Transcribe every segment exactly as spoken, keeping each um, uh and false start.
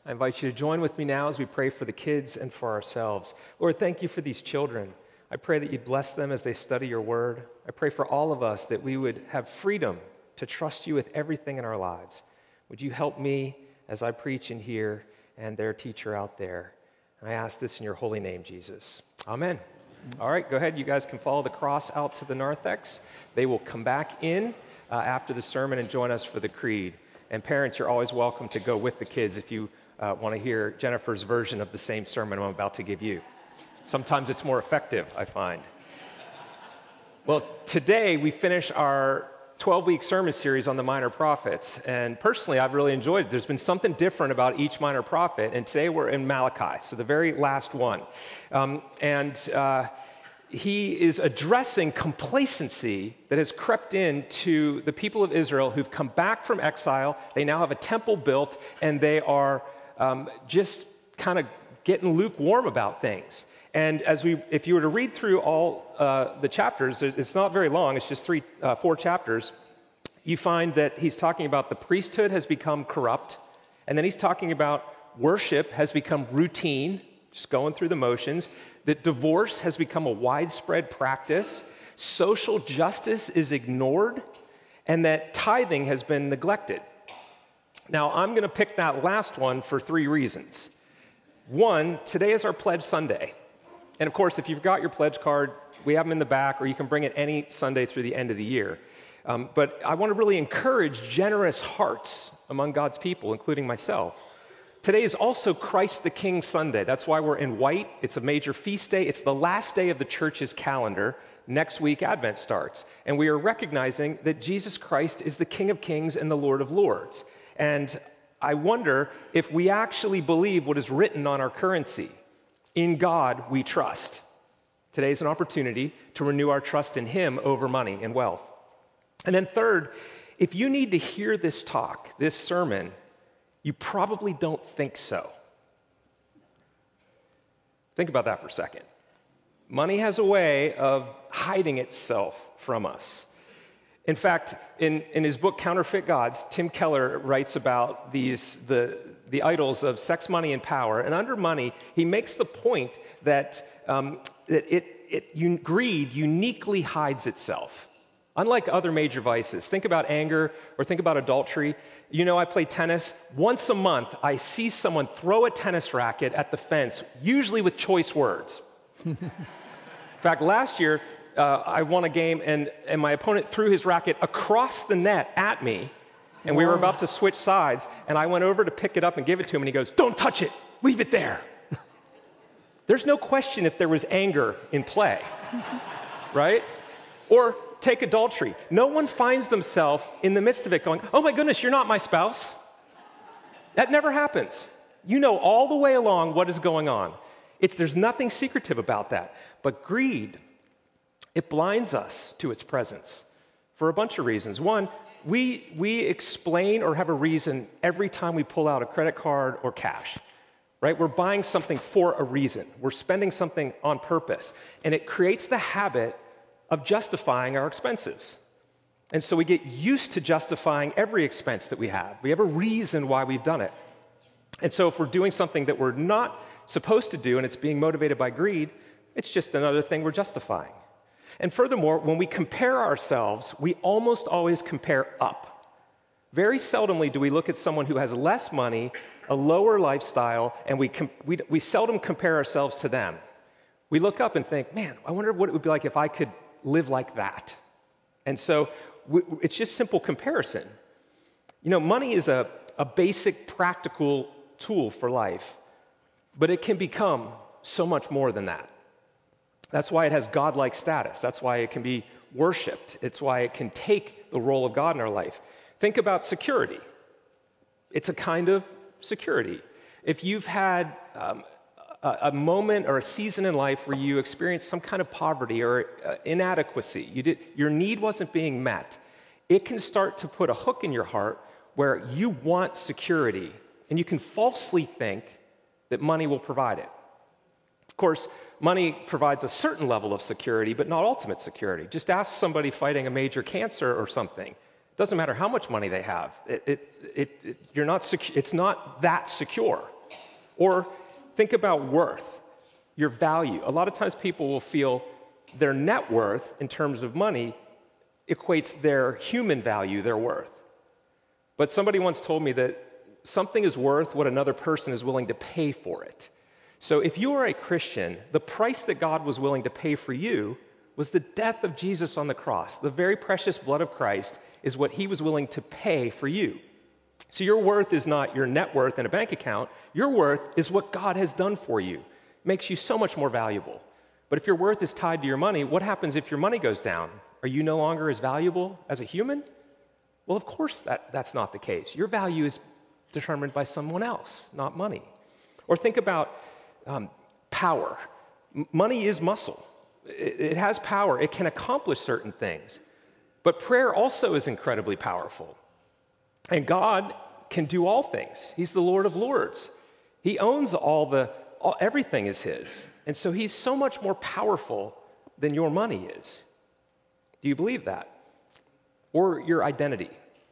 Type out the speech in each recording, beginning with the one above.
I invite you to join with me now as we pray for the kids and for ourselves. Lord, thank you for these children. I pray that you'd bless them as they study your word. I pray for all of us that we would have freedom to trust you with everything in our lives. Would you help me as I preach in here and their teacher out there? And I ask this in your holy name, Jesus. Amen. All right, go ahead. You guys can follow the cross out to the narthex. They will come back in uh, after the sermon and join us for the creed. And parents, you're always welcome to go with the kids if you uh, want to hear Jennifer's version of the same sermon I'm about to give you. Sometimes it's more effective, I find. Well, today we finish our twelve-week sermon series on the minor prophets. And personally, I've really enjoyed it. There's been something different about each minor prophet. And today we're in Malachi, so the very last one. Um, and uh, he is addressing complacency that has crept into the people of Israel who've come back from exile. They now have a temple built, and they are um, just kind of getting lukewarm about things. And as we, if you were to read through all uh, the chapters, it's not very long, it's just three, uh, four chapters, you find that he's talking about the priesthood has become corrupt, and then he's talking about worship has become routine, just going through the motions, that divorce has become a widespread practice, social justice is ignored, and that tithing has been neglected. Now, I'm going to pick that last one for three reasons. One, today is our Pledge Sunday. And of course, if you've got your pledge card, we have them in the back, or you can bring it any Sunday through the end of the year. Um, but I want to really encourage generous hearts among God's people, including myself. Today is also Christ the King Sunday. That's why we're in white. It's a major feast day. It's the last day of the church's calendar. Next week, Advent starts. And we are recognizing that Jesus Christ is the King of Kings and the Lord of Lords. And I wonder if we actually believe what is written on our currency. In God we trust. Today is an opportunity to renew our trust in Him over money and wealth. And then third, if you need to hear this talk, this sermon, you probably don't think so. Think about that for a second. Money has a way of hiding itself from us. In fact, in, in his book, Counterfeit Gods, Tim Keller writes about these the, the idols of sex, money, and power. And under money, he makes the point that, um, that it, it, un, greed uniquely hides itself. Unlike other major vices, think about anger or think about adultery. You know, I play tennis. Once a month, I see someone throw a tennis racket at the fence, usually with choice words. In fact, last year, uh, I won a game, and, and my opponent threw his racket across the net at me, and we were about to switch sides, and I went over to pick it up and give it to him, and he goes, "Don't touch it. Leave it there." There's no question if there was anger in play, right? Or take adultery. No one finds themselves in the midst of it going, "Oh my goodness, you're not my spouse." That never happens. You know all the way along what is going on. It's, there's nothing secretive about that. But greed, it blinds us to its presence for a bunch of reasons. One, we, we explain or have a reason every time we pull out a credit card or cash, right? We're buying something for a reason. We're spending something on purpose. And it creates the habit of justifying our expenses. And so we get used to justifying every expense that we have. We have a reason why we've done it. And so if we're doing something that we're not supposed to do and it's being motivated by greed, it's just another thing we're justifying. And furthermore, when we compare ourselves, we almost always compare up. Very seldomly do we look at someone who has less money, a lower lifestyle, and we, com- we, we seldom compare ourselves to them. We look up and think, man, I wonder what it would be like if I could live like that. And so we, it's just simple comparison. You know, money is a, a basic practical tool for life, but it can become so much more than that. That's why it has godlike status. That's why it can be worshiped. It's why it can take the role of God in our life. Think about security. It's a kind of security. If you've had um, a, a moment or a season in life where you experienced some kind of poverty or uh, inadequacy, you did, your need wasn't being met, it can start to put a hook in your heart where you want security, and you can falsely think that money will provide it. Of course, money provides a certain level of security, but not ultimate security. Just ask somebody fighting a major cancer or something. It doesn't matter how much money they have. It, it, it, it, you're not secu- it's not that secure. Or think about worth, your value. A lot of times people will feel their net worth in terms of money equates their human value, their worth. But somebody once told me that something is worth what another person is willing to pay for it. So if you are a Christian, the price that God was willing to pay for you was the death of Jesus on the cross. The very precious blood of Christ is what he was willing to pay for you. So your worth is not your net worth in a bank account. Your worth is what God has done for you. It makes you so much more valuable. But if your worth is tied to your money, what happens if your money goes down? Are you no longer as valuable as a human? Well, of course that, that's not the case. Your value is determined by someone else, not money. Or think about um, power. M- money is muscle. It, it has power. It can accomplish certain things. But prayer also is incredibly powerful. And God can do all things. He's the Lord of Lords. He owns all the, all, everything is his. And so he's so much more powerful than your money is. Do you believe that? Or your identity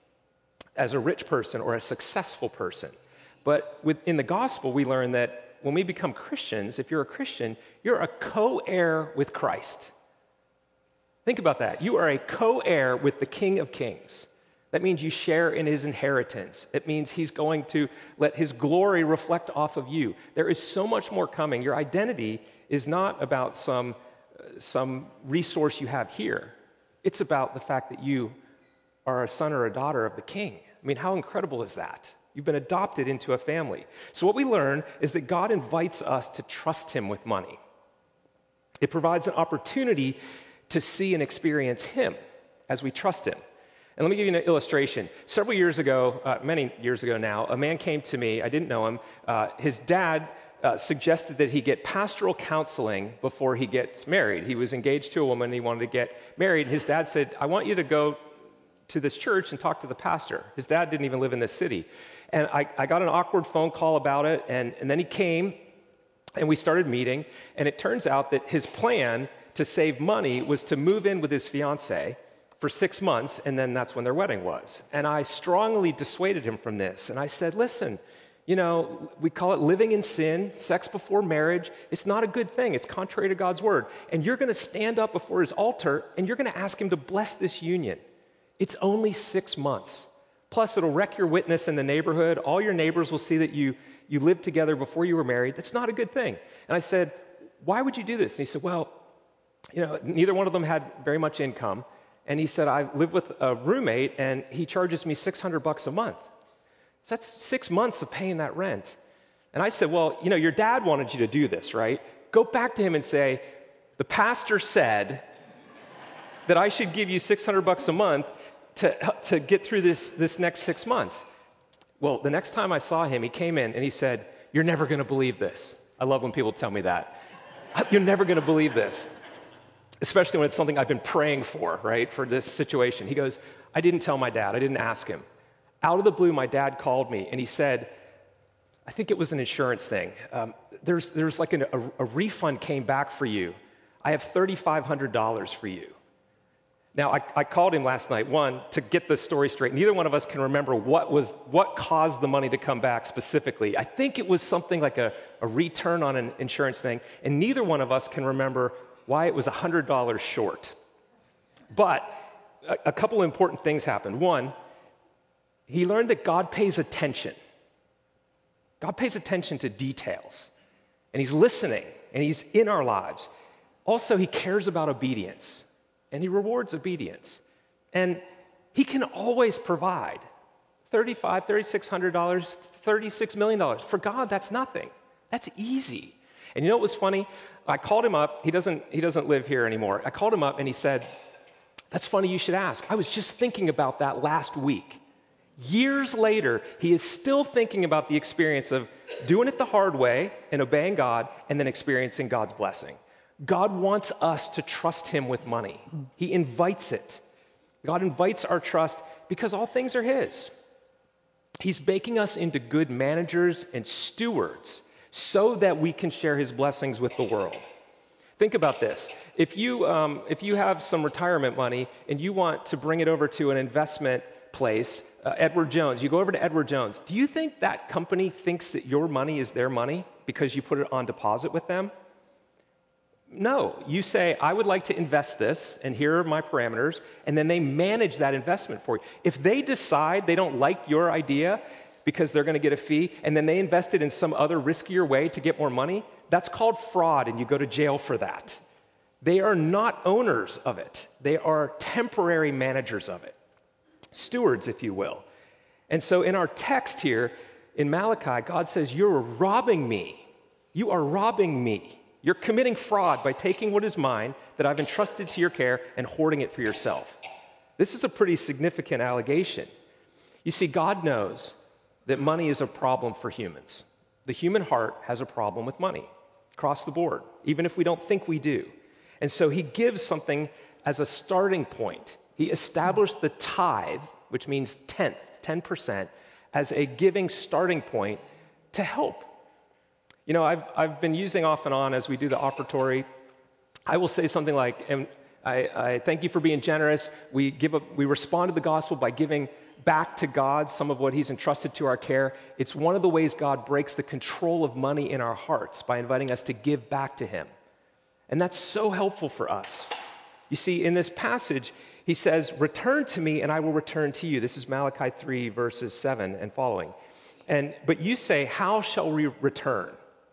as a rich person or a successful person. But within the gospel, we learn that when we become Christians, if you're a Christian, you're a co-heir with Christ. Think about that. You are a co-heir with the King of Kings. That means you share in his inheritance. It means he's going to let his glory reflect off of you. There is so much more coming. Your identity is not about some, uh, some resource you have here. It's about the fact that you are a son or a daughter of the King. I mean, how incredible is that? You've been adopted into a family. So what we learn is that God invites us to trust him with money. It provides an opportunity to see and experience him as we trust him. And let me give you an illustration. Several years ago, uh, many years ago now, a man came to me. I didn't know him. Uh, his dad uh, suggested that he get pastoral counseling before he gets married. He was engaged to a woman. And he wanted to get married. His dad said, I want you to go to this church and talk to the pastor. His dad didn't even live in this city. And I, I got an awkward phone call about it. And, and then he came, and we started meeting. And it turns out that his plan to save money was to move in with his fiancée for six months, and then that's when their wedding was. And I strongly dissuaded him from this. And I said, listen, you know, we call it living in sin, sex before marriage. It's not a good thing. It's contrary to God's word. And you're going to stand up before his altar, and you're going to ask him to bless this union. It's only six months. Plus, it'll wreck your witness in the neighborhood. All your neighbors will see that you, you lived together before you were married. That's not a good thing. And I said, why would you do this? And he said, well, you know, neither one of them had very much income. And he said, I live with a roommate, and he charges me six hundred bucks a month. So that's six months of paying that rent. And I said, well, you know, your dad wanted you to do this, right? Go back to him and say, the pastor said that I should give you six hundred bucks a month to, to get through this, this next six months. Well, the next time I saw him, he came in and he said, you're never going to believe this. I love when people tell me that. You're never going to believe this. Especially when it's something I've been praying for, right, for this situation. He goes, I didn't tell my dad. I didn't ask him. Out of the blue, my dad called me, and he said, I think it was an insurance thing. Um, there's, there's like an, a, a refund came back for you. I have three thousand five hundred dollars for you. Now, I, I called him last night, one, to get the story straight. Neither one of us can remember what was what caused the money to come back specifically. I think it was something like a, a return on an insurance thing, and neither one of us can remember why it was one hundred dollars short. But a, a couple important things happened. One, he learned that God pays attention. God pays attention to details. And he's listening, and he's in our lives. Also, he cares about obedience, and he rewards obedience. And he can always provide thirty-five hundred dollars, thirty-six hundred dollars, thirty-six million dollars. For God, that's nothing. That's easy. And you know what was funny? I called him up. He doesn't, he doesn't live here anymore. I called him up, and he said, that's funny you should ask. I was just thinking about that last week. Years later, he is still thinking about the experience of doing it the hard way and obeying God and then experiencing God's blessing. God wants us to trust him with money. He invites it. God invites our trust because all things are his. He's making us into good managers and stewards so that we can share his blessings with the world. Think about this. If you, um, if you have some retirement money and you want to bring it over to an investment place, uh, Edward Jones, you go over to Edward Jones. Do you think that company thinks that your money is their money because you put it on deposit with them? No. You say, I would like to invest this, and here are my parameters, and then they manage that investment for you. If they decide they don't like your idea because they're going to get a fee, and then they invest it in some other riskier way to get more money, that's called fraud, and you go to jail for that. They are not owners of it. They are temporary managers of it. Stewards, if you will. And so in our text here, in Malachi, God says, you're robbing me. You are robbing me. You're committing fraud by taking what is mine that I've entrusted to your care and hoarding it for yourself. This is a pretty significant allegation. You see, God knows that money is a problem for humans. The human heart has a problem with money across the board, even if we don't think we do. And so he gives something as a starting point. He established the tithe, which means tenth, ten percent, as a giving starting point to help. You know, I've, I've been using off and on as we do the offertory, I will say something like, and I, I thank you for being generous. We, give a, we respond to the gospel by giving back to God some of what he's entrusted to our care. It's one of the ways God breaks the control of money in our hearts by inviting us to give back to him. And that's so helpful for us. You see, in this passage, he says, return to me and I will return to you. This is Malachi three, verses seven and following. And but you say, how shall we return?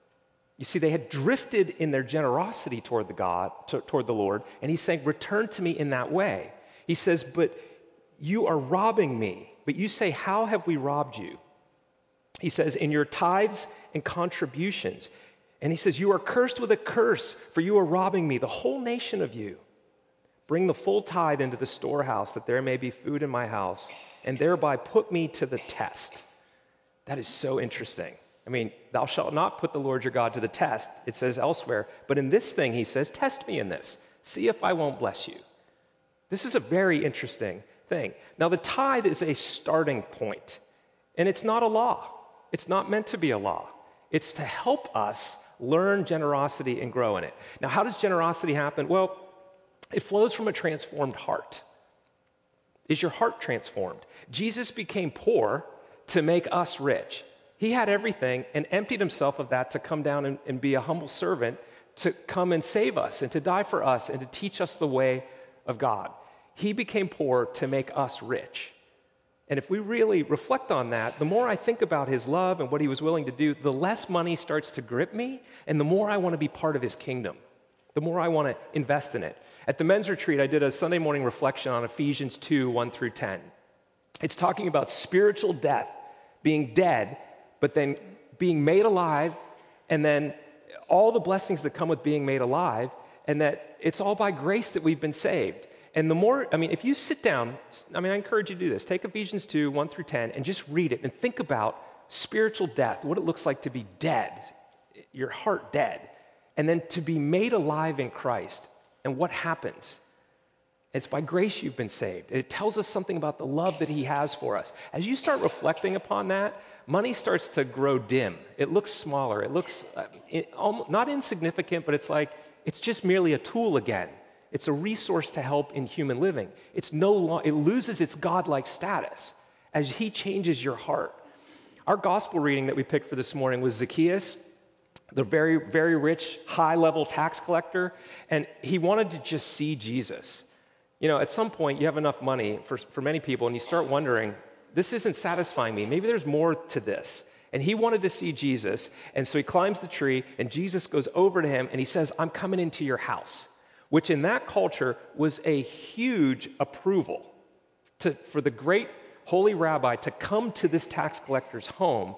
You see, they had drifted in their generosity toward the God, to, toward the Lord, and he's saying, return to me in that way. He says, but you are robbing me. But you say, how have we robbed you? He says, in your tithes and contributions. And he says, you are cursed with a curse, for you are robbing me, the whole nation of you. Bring the full tithe into the storehouse, that there may be food in my house, and thereby put me to the test. That is so interesting. I mean, thou shalt not put the Lord your God to the test, it says elsewhere. But in this thing, he says, test me in this. See if I won't bless you. This is a very interesting thing. Now, the tithe is a starting point, and it's not a law. It's not meant to be a law. It's to help us learn generosity and grow in it. Now, how does generosity happen? Well, it flows from a transformed heart. Is your heart transformed? Jesus became poor to make us rich. He had everything and emptied himself of that to come down and, and be a humble servant, to come and save us and to die for us and to teach us the way of God. He became poor to make us rich. And if we really reflect on that, the more I think about his love and what he was willing to do, the less money starts to grip me, and the more I want to be part of his kingdom, the more I want to invest in it. At the men's retreat, I did a Sunday morning reflection on Ephesians two, one through ten. It's talking about spiritual death, being dead, but then being made alive, and then all the blessings that come with being made alive, and that it's all by grace that we've been saved. And the more, I mean, if you sit down, I mean, I encourage you to do this. Take Ephesians two, one through ten, and just read it and think about spiritual death, what it looks like to be dead, your heart dead, and then to be made alive in Christ. And what happens? It's by grace you've been saved. It tells us something about the love that he has for us. As you start reflecting upon that, money starts to grow dim. It looks smaller. It looks uh, it, almost, not insignificant, but it's like, it's just merely a tool again. It's a resource to help in human living. It's no long, it loses its godlike status as he changes your heart. Our gospel reading that we picked for this morning was Zacchaeus, the very, very rich, high-level tax collector, and he wanted to just see Jesus. You know, at some point, you have enough money for, for many people, and you start wondering, this isn't satisfying me. Maybe there's more to this. And he wanted to see Jesus, and so he climbs the tree, and Jesus goes over to him, and he says, I'm coming into your house, which in that culture was a huge approval to, for the great holy rabbi to come to this tax collector's home.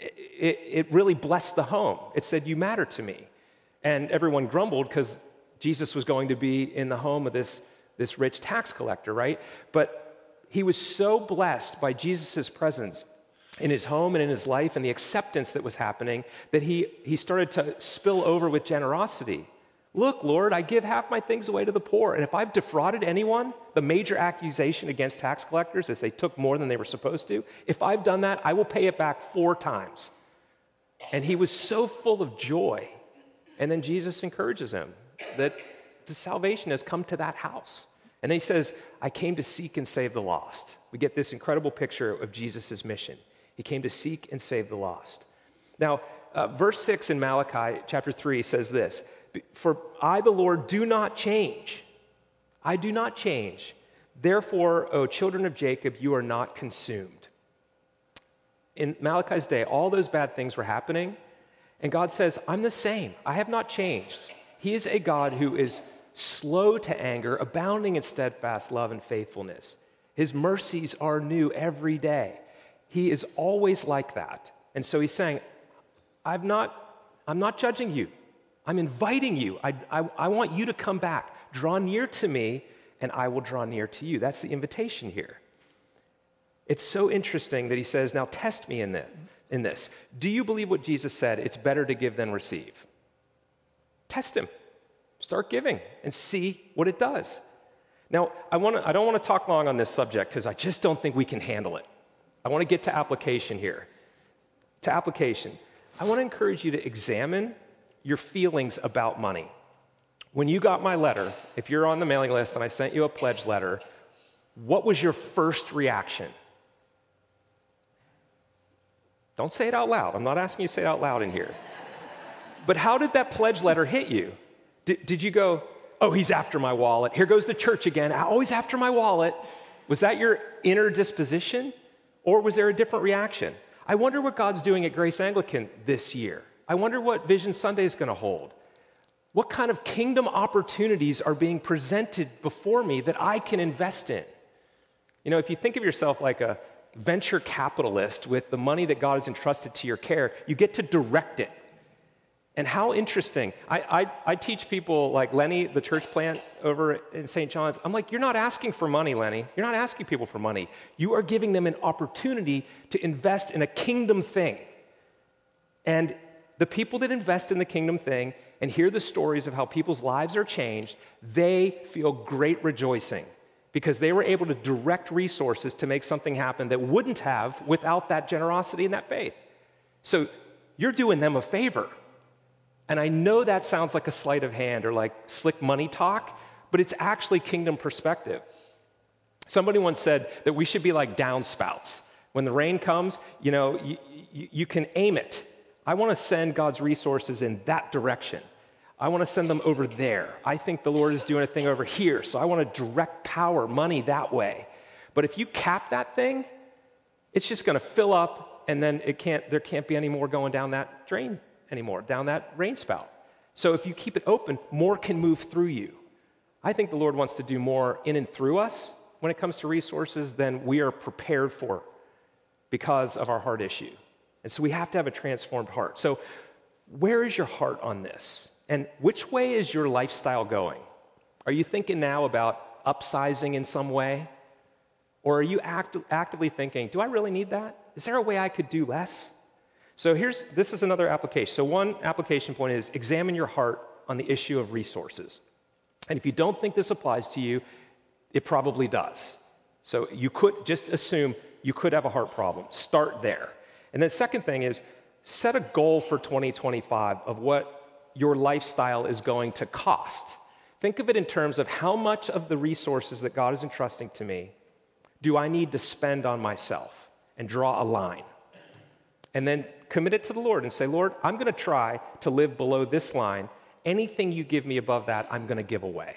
It, it really blessed the home. It said, you matter to me. And everyone grumbled because Jesus was going to be in the home of this, this rich tax collector, right? But he was so blessed by Jesus' presence in his home and in his life and the acceptance that was happening that he, he started to spill over with generosity. Look, Lord, I give half my things away to the poor. And if I've defrauded anyone, the major accusation against tax collectors is they took more than they were supposed to. If I've done that, I will pay it back four times. And he was so full of joy. And then Jesus encourages him. that the salvation has come to that house. And then he says, I came to seek and save the lost. We get this incredible picture of Jesus' mission. He came to seek and save the lost. Now, uh, verse six in Malachi chapter three says this, for I, the Lord, do not change. I do not change. Therefore, O children of Jacob, you are not consumed. In Malachi's day, all those bad things were happening, and God says, I'm the same. I have not changed. He is a God who is slow to anger, abounding in steadfast love and faithfulness. His mercies are new every day. He is always like that. And so he's saying, I'm not, I'm not judging you. I'm inviting you. I, I, I want you to come back. Draw near to me, and I will draw near to you. That's the invitation here. It's so interesting that he says, now test me in this. In this. Do you believe what Jesus said? It's better to give than receive. Test him. Start giving and see what it does. Now, I, wanna, I don't want to talk long on this subject because I just don't think we can handle it. I want to get to application here. To application. I want to encourage you to examine your feelings about money. When you got my letter, if you're on the mailing list and I sent you a pledge letter, what was your first reaction? Don't say it out loud. I'm not asking you to say it out loud in here. But how did that pledge letter hit you? Did, did you go, oh, he's after my wallet. Here goes the church again. Always after my wallet. Was that your inner disposition? Or was there a different reaction? I wonder what God's doing at Grace Anglican this year. I wonder what Vision Sunday is going to hold. What kind of kingdom opportunities are being presented before me that I can invest in? You know, if you think of yourself like a venture capitalist with the money that God has entrusted to your care, you get to direct it. And how interesting. I, I, I teach people like Lenny, the church plant over in Saint John's. I'm like, you're not asking for money, Lenny. You're not asking people for money. You are giving them an opportunity to invest in a kingdom thing. And the people that invest in the kingdom thing and hear the stories of how people's lives are changed, they feel great rejoicing because they were able to direct resources to make something happen that wouldn't have without that generosity and that faith. So you're doing them a favor. And I know that sounds like a sleight of hand or like slick money talk, but it's actually kingdom perspective. Somebody once said that we should be like downspouts. When the rain comes, you know, you, you, you can aim it. I want to send God's resources in that direction. I want to send them over there. I think the Lord is doing a thing over here, so I want to direct power, money that way. But if you cap that thing, it's just going to fill up, and then it can't. There can't be any more going down that drain anymore, down that rain spout. So if you keep it open, more can move through you. I think the Lord wants to do more in and through us when it comes to resources than we are prepared for because of our heart issue. And so we have to have a transformed heart. So where is your heart on this? And which way is your lifestyle going? Are you thinking now about upsizing in some way? Or are you act- actively thinking, do I really need that? Is there a way I could do less? So here's, this is another application. So one application point is examine your heart on the issue of resources. And if you don't think this applies to you, it probably does. So you could just assume you could have a heart problem. Start there. And the second thing is set a goal for twenty twenty-five of what your lifestyle is going to cost. Think of it in terms of how much of the resources that God is entrusting to me do I need to spend on myself, and draw a line. And then commit it to the Lord and say, Lord, I'm going to try to live below this line. Anything you give me above that, I'm going to give away.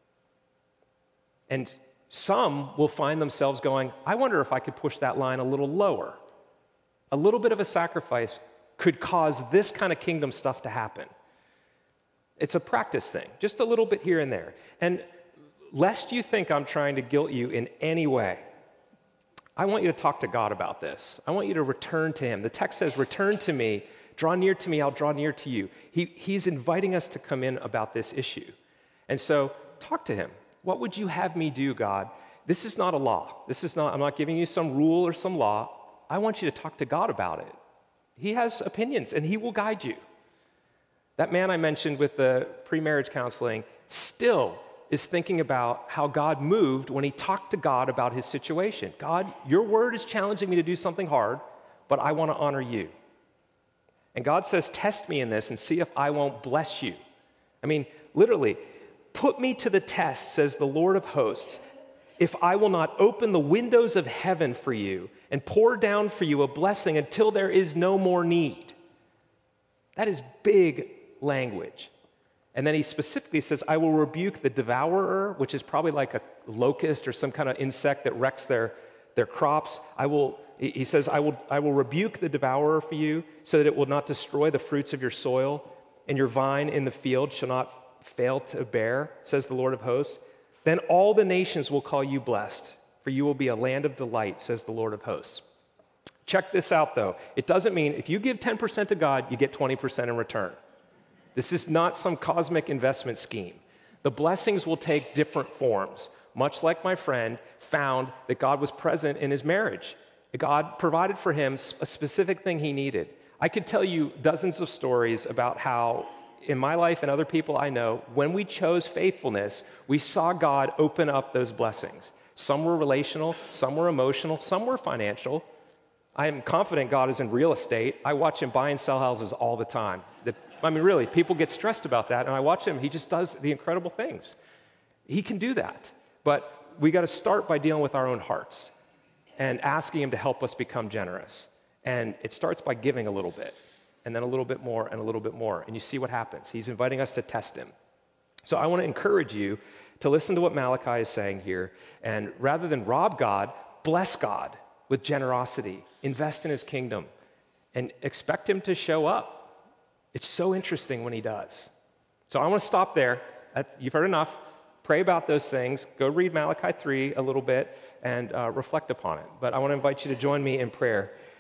And some will find themselves going, I wonder if I could push that line a little lower. A little bit of a sacrifice could cause this kind of kingdom stuff to happen. It's a practice thing, just a little bit here and there. And lest you think I'm trying to guilt you in any way, I want you to talk to God about this. I want you to return to him. The text says, return to me, draw near to me, I'll draw near to you. He, he's inviting us to come in about this issue. And so talk to him. What would you have me do, God? This is not a law. This is not, I'm not giving you some rule or some law. I want you to talk to God about it. He has opinions and he will guide you. That man I mentioned with the pre-marriage counseling still is thinking about how God moved when he talked to God about his situation. God, your word is challenging me to do something hard, but I want to honor you. And God says, test me in this and see if I won't bless you. I mean, literally, put me to the test, says the Lord of hosts, if I will not open the windows of heaven for you and pour down for you a blessing until there is no more need. That is big language. And then he specifically says, I will rebuke the devourer, which is probably like a locust or some kind of insect that wrecks their, their crops. I will, he says, I will, I will rebuke the devourer for you so that it will not destroy the fruits of your soil, and your vine in the field shall not fail to bear, says the Lord of hosts. Then all the nations will call you blessed, for you will be a land of delight, says the Lord of hosts. Check this out, though. It doesn't mean if you give ten percent to God, you get twenty percent in return. This is not some cosmic investment scheme. The blessings will take different forms, much like my friend found that God was present in his marriage. God provided for him a specific thing he needed. I could tell you dozens of stories about how, in my life and other people I know, when we chose faithfulness, we saw God open up those blessings. Some were relational, some were emotional, some were financial. I am confident God is in real estate. I watch him buy and sell houses all the time. The, I mean, really, people get stressed about that, and I watch him. He just does the incredible things. He can do that, but we got to start by dealing with our own hearts and asking him to help us become generous. And it starts by giving a little bit, and then a little bit more, and a little bit more, and you see what happens. He's inviting us to test him. So I want to encourage you to listen to what Malachi is saying here, and rather than rob God, bless God with generosity, invest in his kingdom, and expect him to show up. It's so interesting when he does. So I want to stop there. That's, you've heard enough. Pray about those things. Go read Malachi three a little bit and uh, reflect upon it. But I want to invite you to join me in prayer